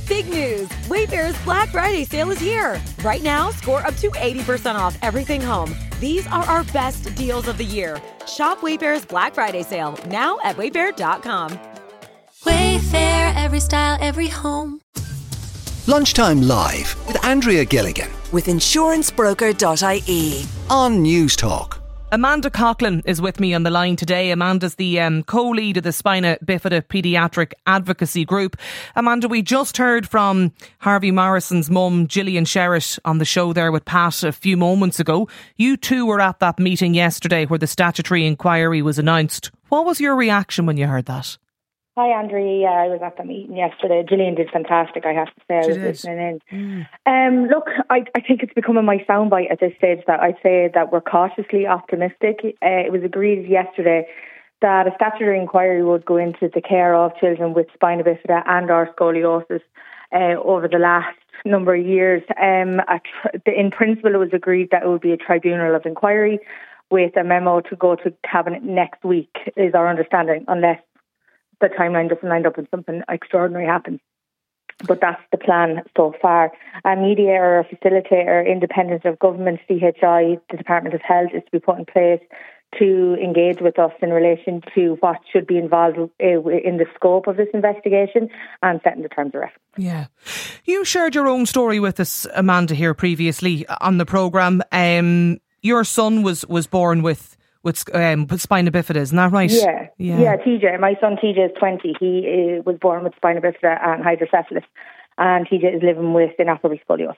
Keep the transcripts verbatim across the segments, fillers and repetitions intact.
Big news! Wayfair's Black Friday sale is here. Right now, score up to eighty percent off everything home. These are our best deals of the year. Shop Wayfair's Black Friday sale now at wayfair dot com. Wayfair, every style, every home. Lunchtime Live with Andrea Gilligan with insurance broker dot I E on News Talk. Amanda Coughlin is with me on the line today. Amanda's the um, co-lead of the Spina Bifida Paediatric Advocacy Group. Amanda, we just heard from Harvey Morrison's mum, Gillian Sherritt, on the show there with Pat a few moments ago. You too were at that meeting yesterday where the statutory inquiry was announced. What was your reaction when you heard that? Hi, Andrea. Yeah, I was at the meeting yesterday. Gillian did fantastic, I have to say. I She was did. listening in. Mm. Um, look, I, I think it's becoming my soundbite at this stage that I say that we're cautiously optimistic. Uh, it was agreed yesterday that a statutory inquiry would go into the care of children with spina bifida and or scoliosis uh, over the last number of years. Um, a tr- in principle, it was agreed that it would be a tribunal of inquiry with a memo to go to Cabinet next week, is our understanding, unless the timeline doesn't line up and something extraordinary happens. But that's the plan so far. A mediator or facilitator, independent of government, C H I, the Department of Health, is to be put in place to engage with us in relation to what should be involved in the scope of this investigation and setting the terms of reference. Yeah. You shared your own story with us, Amanda, here previously on the programme. Um, your son was, was born with with um, spina bifida, isn't that right? Yeah, yeah, yeah. T J, my son T J is twenty. He uh, was born with spina bifida and hydrocephalus, and T J is living with inoperable scoliosis.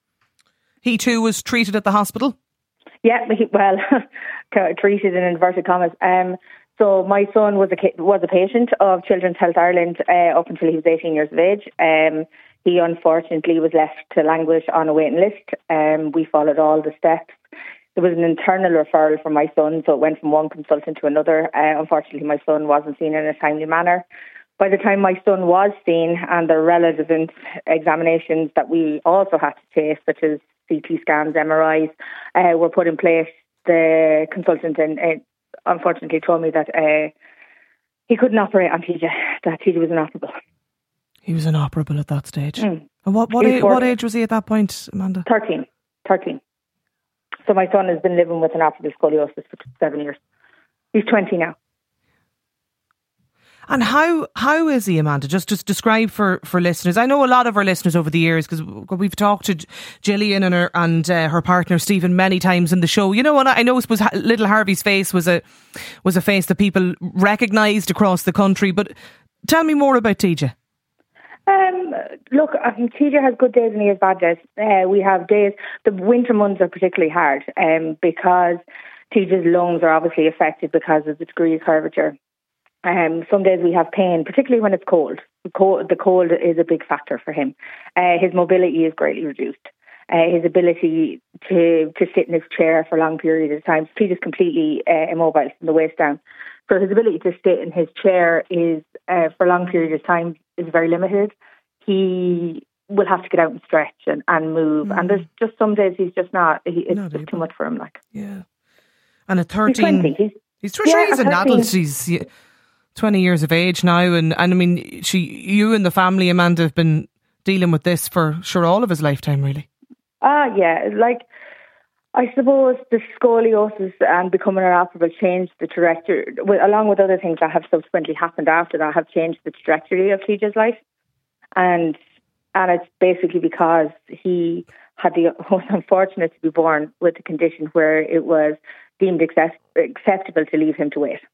He too was treated at the hospital? Yeah, he, well, treated in inverted commas. Um, so my son was a was a patient of Children's Health Ireland uh, up until he was eighteen years of age. Um, he unfortunately was left to languish on a waiting list. Um, we followed all the steps. There was an internal referral from my son, so it went from one consultant to another. Uh, unfortunately, my son wasn't seen in a timely manner. By the time my son was seen, and the relevant examinations that we also had to take, such as C T scans, M R Is, uh, were put in place, the consultant and, uh, unfortunately told me that uh, he couldn't operate on T J, that T J was inoperable. He was inoperable at that stage. Mm. And what what, age, what age was he at that point, Amanda? thirteen. thirteen. So my son has been living with inoperable scoliosis for seven years. He's twenty now. And how how is he, Amanda? Just just describe for, for listeners. I know a lot of our listeners over the years, because we've talked to Gillian and her and uh, her partner Stephen many times in the show. You know, and I know it was little Harvey's face was a was a face that people recognised across the country. But tell me more about T J. Um, look, I think T J has good days and he has bad days. Uh, we have days, the winter months are particularly hard um, because T J's lungs are obviously affected because of the degree of curvature. Um, some days we have pain, particularly when it's cold. The cold, the cold is a big factor for him. Uh, his mobility is greatly reduced. Uh, his ability to, to sit in his chair for long periods of time. T J's completely uh, immobile from the waist down. So his ability to sit in his chair is, uh, for long periods of time, is very limited. He will have to get out and stretch and, and move. Mm. And there's just some days he's just not, he, it's not just able. too much for him. Like, yeah. And at thirteen, he's twenty. He's, he's, sure yeah, he's an thirteen. adult. He's twenty years of age now. And, and I mean, she, you and the family, Amanda, have been dealing with this for sure all of his lifetime, really. Ah, yeah. Like, I suppose the scoliosis and becoming inoperable changed the trajectory, along with other things that have subsequently happened after that, have changed the trajectory of T J's life. And and it's basically because he had the most unfortunate to be born with a condition where it was deemed accept- acceptable to leave him to wait.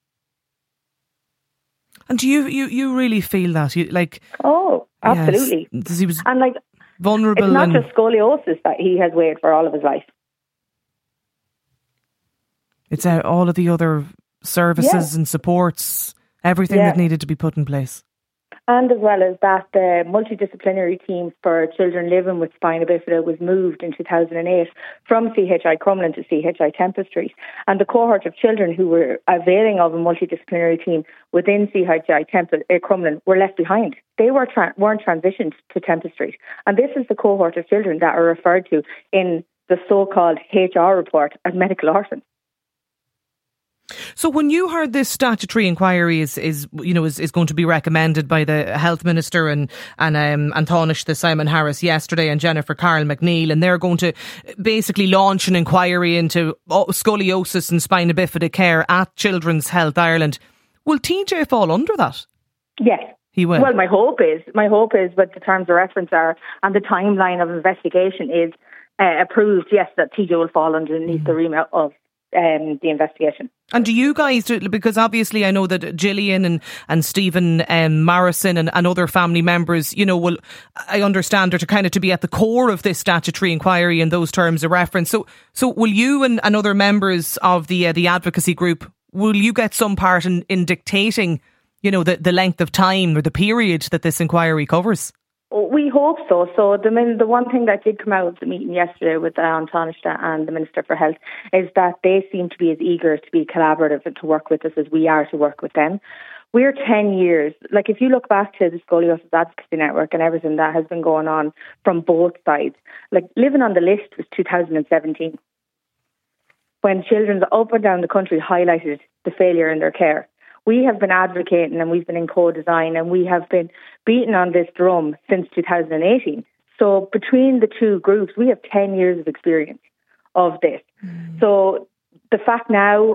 And do you, you, you really feel that? You, like, oh, absolutely. Yes, he was and like vulnerable. It's not and just scoliosis that he has waited for all of his life. It's uh, all of the other services yeah. and supports, everything yeah. that needed to be put in place. And as well as that, the multidisciplinary team for children living with spina bifida was moved in two thousand eight from C H I Crumlin to C H I Temple Street. And the cohort of children who were availing of a multidisciplinary team within C H I Temple uh, Crumlin were left behind. They were tra- weren't transitioned to Temple Street. And this is the cohort of children that are referred to in the so-called H R report as medical orphans. So when you heard this statutory inquiry is, is you know, is, is going to be recommended by the Health Minister and and um, and Taoiseach Simon Harris yesterday and Jennifer Carroll McNeil, and they're going to basically launch an inquiry into scoliosis and spina bifida care at Children's Health Ireland, will T J fall under that? Yes. He will. Well, my hope is, my hope is what the terms of reference are and the timeline of investigation is uh, approved, yes, that T J will fall underneath mm. the remit of um, the investigation. And do you guys, because obviously I know that Gillian and, and Stephen um, Morrison and, and other family members, you know, will, I understand, are to kind of to be at the core of this statutory inquiry and those terms of reference. So so will you and, and other members of the uh, the advocacy group, will you get some part in, in dictating, you know, the, the length of time or the period that this inquiry covers? We hope so. So the the one thing that did come out of the meeting yesterday with uh, An Taoiseach and the Minister for Health is that they seem to be as eager to be collaborative and to work with us as we are to work with them. We're ten years, like if you look back to the Scoliosis Advocacy Network and everything that has been going on from both sides, like Living on the List was two thousand seventeen, when children up and down the country highlighted the failure in their care. We have been advocating and we've been in co-design and we have been beating on this drum since two thousand eighteen. So between the two groups, we have ten years of experience of this. Mm. So the fact now,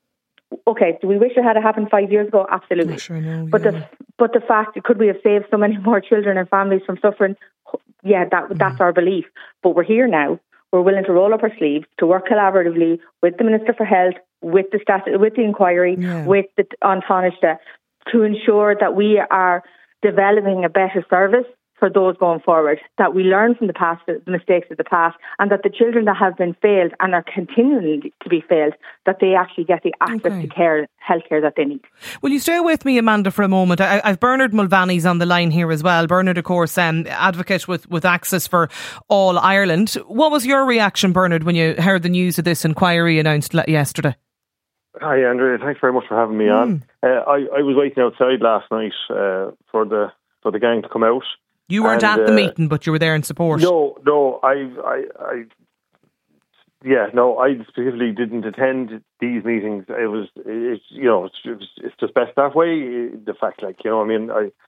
okay, do we wish it had happened five years ago? Absolutely. Sure know, but yeah. the but the fact, could we have saved so many more children and families from suffering? Yeah, that mm. that's our belief. But we're here now. We're willing to roll up our sleeves to work collaboratively with the Minister for Health, with the stat- with the inquiry, yeah. with the An Taoiseach, to ensure that we are developing a better service for those going forward, that we learn from the past, the mistakes of the past, and that the children that have been failed and are continuing to be failed, that they actually get the access okay. to care, healthcare that they need. Will you stay with me, Amanda, for a moment? I, I've Bernard Mulvaney's on the line here as well. Bernard, of course, um, advocate with, with Access for All Ireland. What was your reaction, Bernard, when you heard the news of this inquiry announced yesterday? Hi, Andrea. Thanks very much for having me mm. on. Uh, I, I was waiting outside last night uh, for the for the gang to come out. You weren't and, at the uh, meeting, but you were there in support. No, no, I, I, I, yeah, no, I specifically didn't attend these meetings. It was, it's, you know, it's, it was, it's just best that way. The fact, like, you know, I mean, I,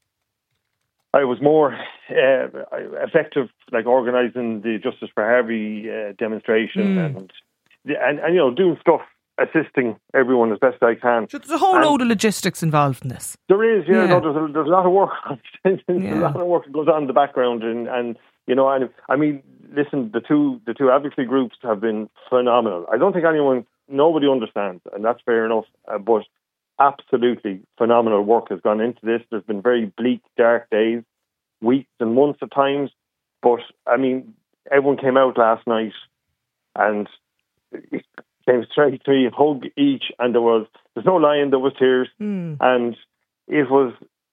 I was more uh, effective, like organising the Justice for Harvey uh, demonstration mm. and, and, and, you know, doing stuff, assisting everyone as best I can. So there's a whole and load of logistics involved in this. There is, yeah. yeah. No, there's, a, there's a lot of work. there's yeah. a lot of work that goes on in the background, and, and you know, and I mean, listen, the two the two advocacy groups have been phenomenal. I don't think anyone, nobody understands, and that's fair enough. Uh, but absolutely phenomenal work has gone into this. There's been very bleak, dark days, weeks and months at times. But I mean, everyone came out last night and it came straight to me, hug each, and there was, there's no lying, there was tears, mm. and it was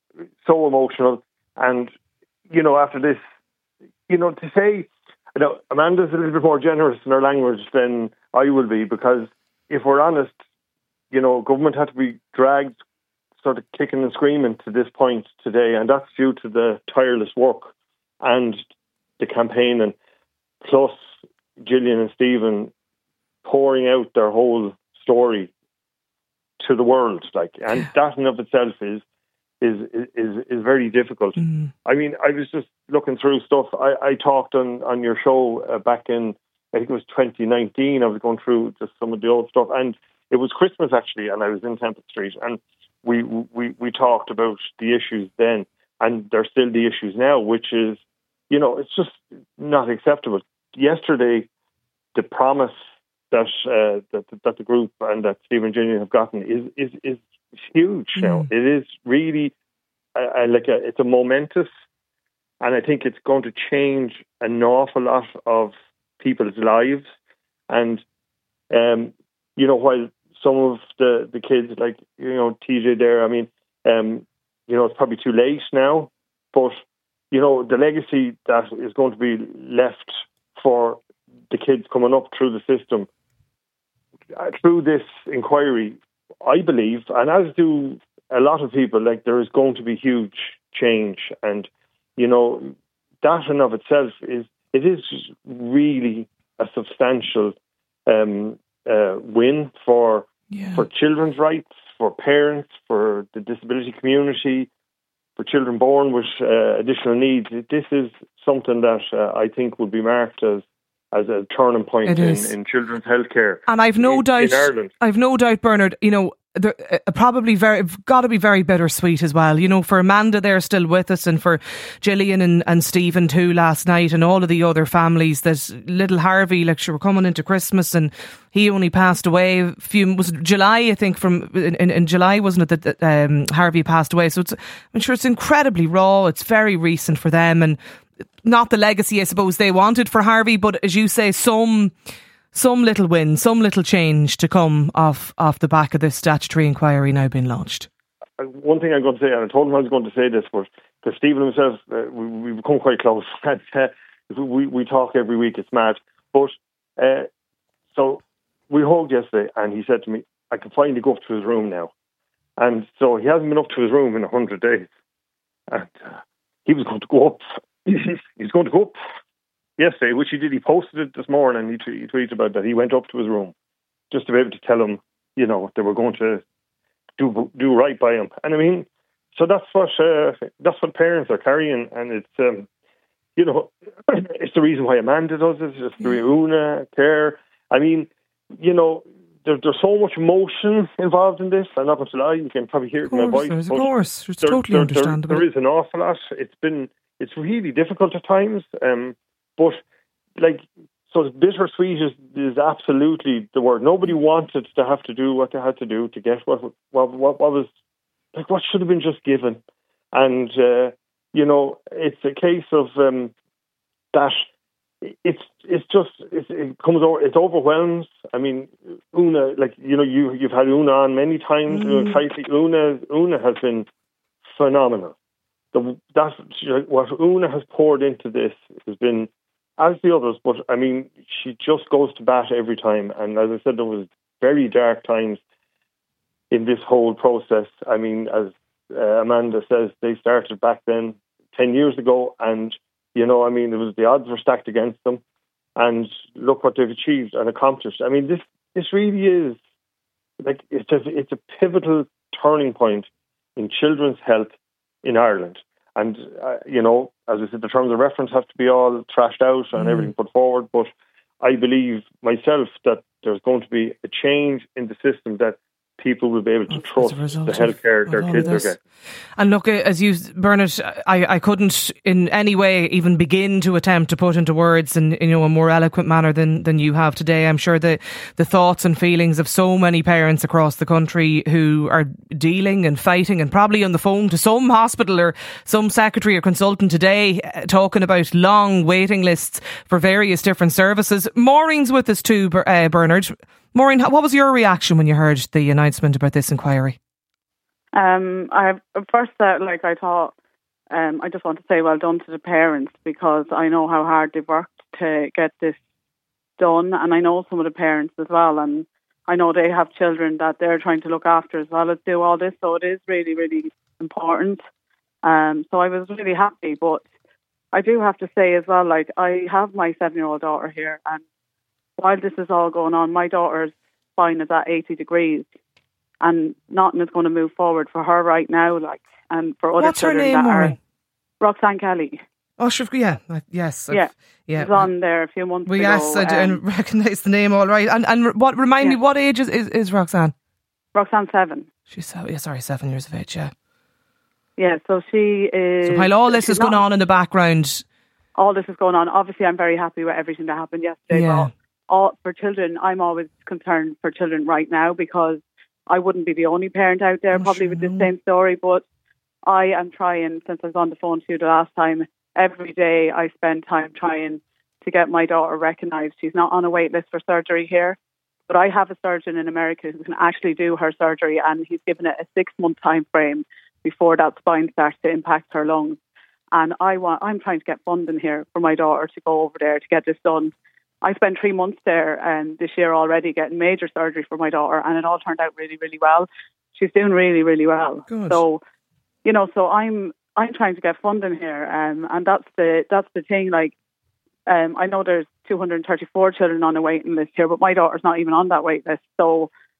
so emotional. And, you know, after this, you know, to say, you know, Amanda's a little bit more generous in her language than I will be, because if we're honest, you know, government had to be dragged sort of kicking and screaming to this point today, and that's due to the tireless work and the campaign, and plus Gillian and Stephen pouring out their whole story to the world, like, and that in of itself is is is is very difficult. Mm. I mean, I was just looking through stuff. I, I talked on on your show uh, back in, I think it was twenty nineteen. I was going through just some of the old stuff, and it was Christmas actually, and I was in Temple Street, and we we we talked about the issues then, and there's still the issues now, which is, you know, it's just not acceptable. Yesterday, the promise that uh, that that the group and that Stephen and Gillian have gotten is is is huge mm. now. It is really uh, uh, like a, it's a momentous, and I think it's going to change an awful lot of people's lives. And um, you know, while some of the, the kids, like, you know, T J there, I mean, um, you know, it's probably too late now, but you know, the legacy that is going to be left for the kids coming up through the system, uh, through this inquiry, I believe, and as do a lot of people, like, there is going to be huge change. And, you know, that in of itself is, it is really a substantial um, uh, win for yeah. for children's rights, for parents, for the disability community, for children born with uh, additional needs. This is something that uh, I think would be marked as as a turning point in, in children's healthcare. And I've no in, doubt, in Ireland. I've no doubt, Bernard, you know, there, uh, probably very, got to be very bittersweet as well. You know, for Amanda, they're still with us, and for Gillian and, and Stephen too last night, and all of the other families. That little Harvey, like, sure, we're coming into Christmas, and he only passed away a few, was it July, I think, from in, in, in July, wasn't it, that um, Harvey passed away? So it's, I'm sure it's incredibly raw. It's very recent for them, and not the legacy, I suppose, they wanted for Harvey, but as you say, some some little win, some little change to come off off the back of this statutory inquiry now being launched. One thing I'm going to say, and I told him I was going to say this, but because Stephen himself, uh, we, we've become quite close. and, uh, we, we talk every week, it's mad. But, uh, so we hugged yesterday, and he said to me, I can finally go up to his room now. And so he hasn't been up to his room in a hundred days. And uh, he was going to go up. He's going to go up yesterday, which he did. He posted it this morning, and he, t- he tweeted about that. He went up to his room just to be able to tell him, you know, they were going to do do right by him. And I mean, so that's what uh, that's what parents are carrying, and it's um, you know, it's the reason why Amanda does it. It's the Una, Claire. I mean, you know, there, there's so much emotion involved in this. I'm not going to lie, you can probably hear it in my voice. Of course, it's there, totally there, understandable. There, there is an awful lot. It's been it's really difficult at times, um, but like. So bittersweet is, is absolutely the word. Nobody wanted to have to do what they had to do to get what what what, what was like what should have been just given, and uh, you know, it's a case of um, that. It's it's just it's, it comes over. It overwhelms. I mean, Una, like you know, you you've had Una on many times. Mm. You know, Una Una has been phenomenal. The that's what Una has poured into this has been. As the others, but I mean, she just goes to bat every time. And as I said, there was very dark times in this whole process. I mean, as uh, Amanda says, they started back then ten years ago, and you know, I mean, it was the odds were stacked against them, and look what they've achieved and accomplished. I mean, this this really is like it's a it's a pivotal turning point in children's health in Ireland. And, uh, you know, as I said, the terms of reference have to be all trashed out and mm. everything put forward. But I believe myself that there's going to be a change in the system that people will be able to trust the healthcare their kids are getting. And look, as you, Bernard, I, I couldn't in any way even begin to attempt to put into words in, you know, a more eloquent manner than, than you have today. I'm sure the, the thoughts and feelings of so many parents across the country who are dealing and fighting and probably on the phone to some hospital or some secretary or consultant today uh, talking about long waiting lists for various different services. Maureen's with us too, uh, Bernard. Maureen, what was your reaction when you heard the announcement about this inquiry? Um, I first, uh, like I thought, um, I just want to say well done to the parents because I know how hard they've worked to get this done, and I know some of the parents as well, and I know they have children that they're trying to look after as well as do all this, so it is really, really important. Um, so I was really happy, but I do have to say as well, like I have my seven-year-old daughter here, and while this is all going on, my daughter's spine is at eighty degrees and nothing is going to move forward for her right now, like, and for other What's her children name, that Maureen? are... Roxanne Kelly. Oh, sure, yeah, yes. Yeah, yeah. She was on there a few months well, ago. Yes, I um, recognise the name all right. And and what remind yeah. me, what age is, is, is Roxanne? Roxanne's seven. She's, yeah, sorry, seven years of age, yeah. Yeah, so she is... So while all this is going on in the background... All this is going on. Obviously, I'm very happy with everything that happened yesterday. Yeah. But all, for children, I'm always concerned for children right now because I wouldn't be the only parent out there oh, probably sure. with the same story, but I am trying, since I was on the phone to you the last time, every day I spend time trying to get my daughter recognised. She's not on a wait list for surgery here, but I have a surgeon in America who can actually do her surgery, and he's given it a six-month time frame before that spine starts to impact her lungs. And I want, I'm trying to get funding here for my daughter to go over there to get this done. I spent three months there um, this year already getting major surgery for my daughter, and it all turned out really, really well. She's doing really, really well. Good. So, you know, so I'm I'm trying to get funding here, um, and that's the that's the thing. Like, um, I know there's two hundred thirty-four children on a waiting list here, but my daughter's not even on that wait list. So,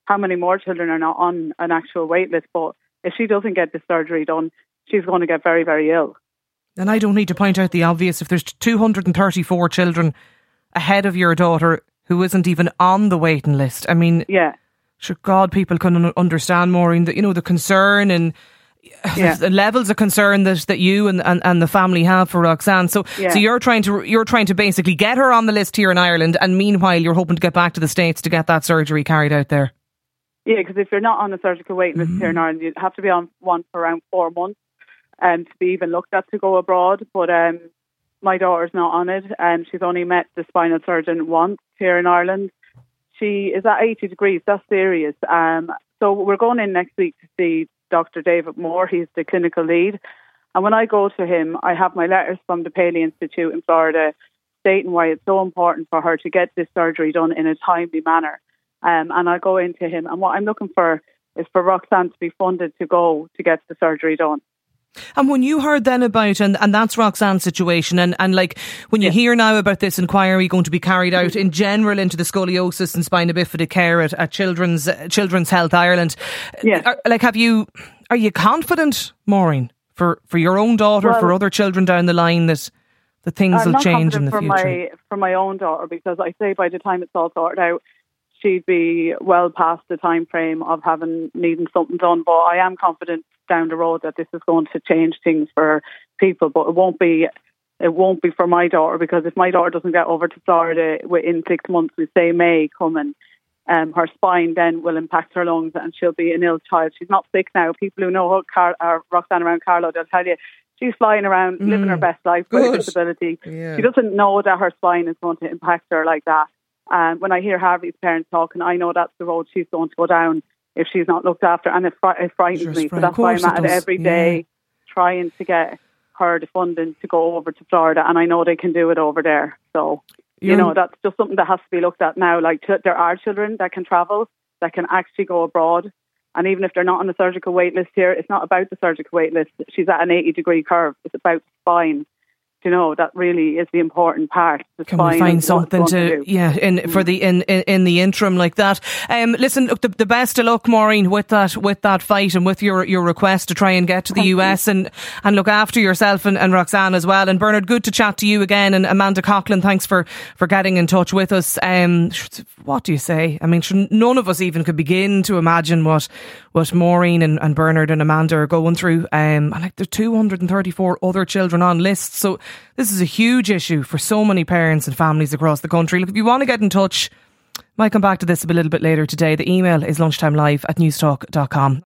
how many more children are not on an actual wait list. But if she doesn't get the surgery done, she's going to get very, very ill. And I don't need to point out the obvious. If there's two hundred thirty-four children ahead of your daughter who isn't even on the waiting list, I mean, yeah. sure, God, people can understand, Maureen, that, you know, the concern and yeah. the levels of concern that, that you and, and, and the family have for Roxanne. So, yeah. so you're trying to you're trying to basically get her on the list here in Ireland, and meanwhile you're hoping to get back to the States to get that surgery carried out there. Yeah, because if you're not on a surgical waiting list mm-hmm. here in Ireland, you'd have to be on one for around four months. Um, to be even looked at to go abroad, but um, my daughter's not on it, and she's only met the spinal surgeon once here in Ireland. She is at eighty degrees. That's serious. Um, so we're going in next week to see Doctor David Moore. He's the clinical lead, and when I go to him, I have my letters from the Paley Institute in Florida stating why it's so important for her to get this surgery done in a timely manner. Um, and I go into him, and what I'm looking for is for Roxanne to be funded to go to get the surgery done. And when you heard then about, and, and that's Roxanne's situation, and, and like when you yeah. hear now about this inquiry going to be carried out mm-hmm. in general into the scoliosis and spina bifida care at, at Children's uh, Children's Health Ireland, yeah. are, like have you, are you confident, Maureen, for, for your own daughter, well, for other children down the line, that that things I'm will change in the for future? My, for my own daughter, because I say by the time it's all sorted out, she'd be well past the time frame of having needing something done. But I am confident down the road that this is going to change things for people. But it won't be it won't be for my daughter, because if my daughter doesn't get over to Florida within six months, we say May coming, um, her spine then will impact her lungs and she'll be an ill child. She's not sick now. People who know Car- or Roxanne around Carlow, they'll tell you she's flying around, mm. living her best life with a disability. Yeah. She doesn't know that her spine is going to impact her like that. And when I hear Harvey's parents talking, I know that's the road she's going to go down if she's not looked after, and it, fr- it frightens sure, me. So that's why I'm at it every day, yeah. trying to get her the funding to go over to Florida, and I know they can do it over there. So, You're you know, that's just something that has to be looked at now. Like, t- there are children that can travel, that can actually go abroad, and even if they're not on the surgical wait list here, it's not about the surgical wait list. She's at an eighty degree curve. It's about the spine. You know, that really is the important part. The Can we find something to, to yeah, in mm. for the in, in in the interim like that? Um, listen, look, the, the best of luck, Maureen, with that with that fight and with your, your request to try and get to the Thank U S you. and and look after yourself and, and Roxanne as well. And Bernard, good to chat to you again. And Amanda Coughlin, thanks for, for getting in touch with us. Um, what do you say? I mean, none of us even could begin to imagine what what Maureen and, and Bernard and Amanda are going through. Um, and like there are two hundred thirty-four other children on lists, so this is a huge issue for so many parents and families across the country. Look, if you want to get in touch, might come back to this a little bit later today. The email is lunchtimelive at newstalk dot com.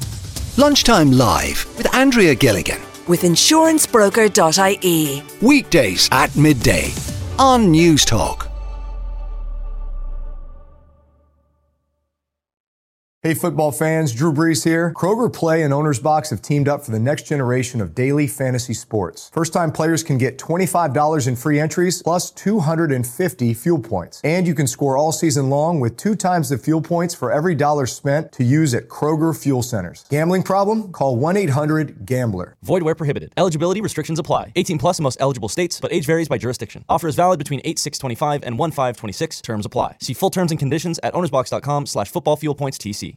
Lunchtime Live with Andrea Gilligan. With insurance broker dot I E. Weekdays at midday on Newstalk. Hey football fans, Drew Brees here. Kroger Play and Owner's Box have teamed up for the next generation of daily fantasy sports. First-time players can get twenty-five dollars in free entries plus two hundred fifty fuel points. And you can score all season long with two times the fuel points for every dollar spent to use at Kroger Fuel Centers. Gambling problem? Call one eight hundred gambler. Void where prohibited. Eligibility restrictions apply. eighteen plus in most eligible states, but age varies by jurisdiction. Offer is valid between eight six twenty-five and one five twenty-six. Terms apply. See full terms and conditions at ownersbox dot com slash football fuel points T C.